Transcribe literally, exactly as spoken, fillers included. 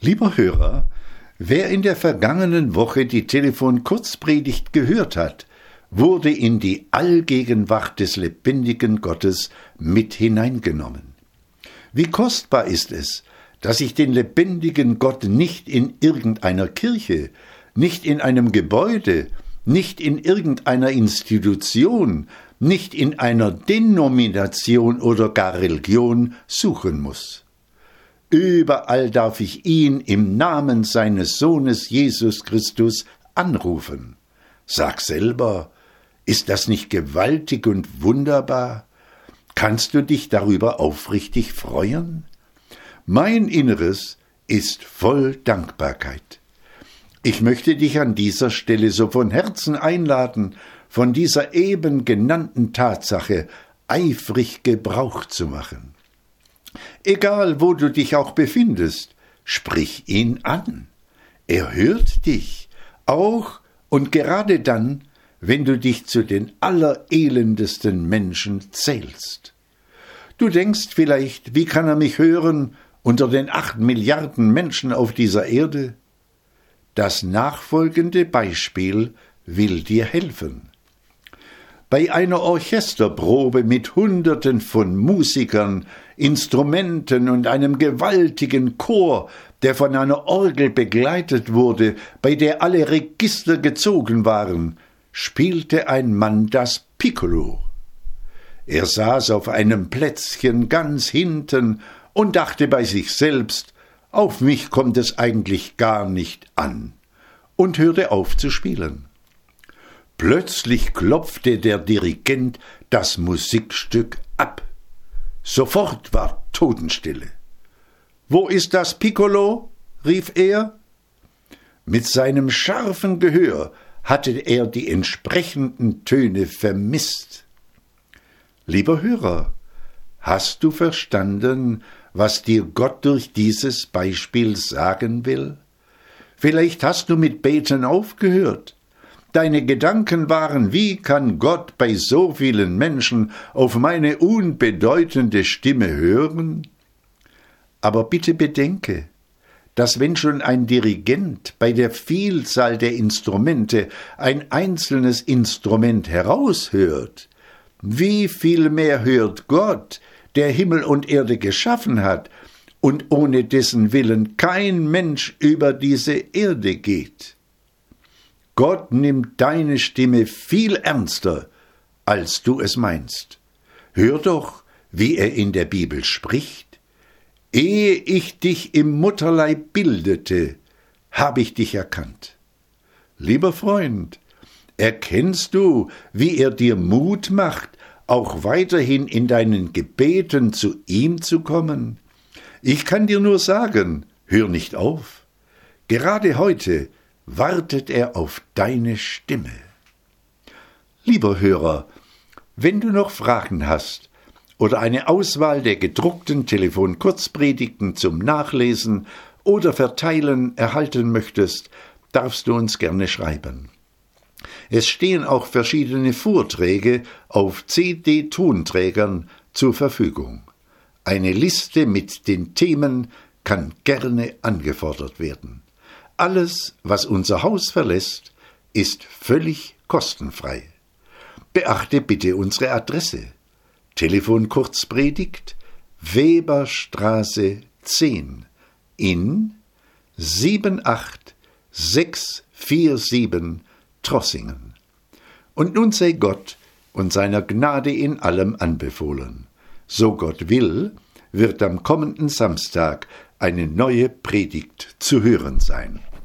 Lieber Hörer, wer in der vergangenen Woche die Telefon-Kurzpredigt gehört hat, wurde in die Allgegenwart des lebendigen Gottes mit hineingenommen. Wie kostbar ist es, dass ich den lebendigen Gott nicht in irgendeiner Kirche, nicht in einem Gebäude, nicht in irgendeiner Institution, nicht in einer Denomination oder gar Religion suchen muss. Überall darf ich ihn im Namen seines Sohnes Jesus Christus anrufen. Sag selber, ist das nicht gewaltig und wunderbar? Kannst du dich darüber aufrichtig freuen? Mein Inneres ist voll Dankbarkeit. Ich möchte dich an dieser Stelle so von Herzen einladen, von dieser eben genannten Tatsache eifrig Gebrauch zu machen. Egal, wo du dich auch befindest, sprich ihn an. Er hört dich, auch und gerade dann, wenn du dich zu den allerelendesten Menschen zählst. Du denkst vielleicht, wie kann er mich hören unter den acht Milliarden Menschen auf dieser Erde? Das nachfolgende Beispiel will dir helfen. Bei einer Orchesterprobe mit Hunderten von Musikern, Instrumenten und einem gewaltigen Chor, der von einer Orgel begleitet wurde, bei der alle Register gezogen waren, spielte ein Mann das Piccolo. Er saß auf einem Plätzchen ganz hinten und dachte bei sich selbst, auf mich kommt es eigentlich gar nicht an, und hörte auf zu spielen. Plötzlich klopfte der Dirigent das Musikstück ab. Sofort war Totenstille. »Wo ist das Piccolo?« rief er. Mit seinem scharfen Gehör hatte er die entsprechenden Töne vermisst. Lieber Hörer, hast du verstanden, was dir Gott durch dieses Beispiel sagen will? Vielleicht hast du mit Beten aufgehört. Deine Gedanken waren, wie kann Gott bei so vielen Menschen auf meine unbedeutende Stimme hören? Aber bitte bedenke, dass wenn schon ein Dirigent bei der Vielzahl der Instrumente ein einzelnes Instrument heraushört, wie viel mehr hört Gott, der Himmel und Erde geschaffen hat und ohne dessen Willen kein Mensch über diese Erde geht. Gott nimmt deine Stimme viel ernster, als du es meinst. Hör doch, wie er in der Bibel spricht. Ehe ich dich im Mutterleib bildete, habe ich dich erkannt. Lieber Freund, erkennst du, wie er dir Mut macht, auch weiterhin in deinen Gebeten zu ihm zu kommen? Ich kann dir nur sagen, hör nicht auf. Gerade heute wartet er auf deine Stimme. Lieber Hörer, wenn du noch Fragen hast oder eine Auswahl der gedruckten Telefon-Kurzpredigten zum Nachlesen oder Verteilen erhalten möchtest, darfst du uns gerne schreiben. Es stehen auch verschiedene Vorträge auf C D-Tonträgern zur Verfügung. Eine Liste mit den Themen kann gerne angefordert werden. Alles, was unser Haus verlässt, ist völlig kostenfrei. Beachte bitte unsere Adresse. Telefon-Kurzpredigt, Weberstraße zehn in sieben acht sechs vier sieben Trossingen. Und nun sei Gott und seiner Gnade in allem anbefohlen. So Gott will, wird am kommenden Samstag eine neue Predigt zu hören sein.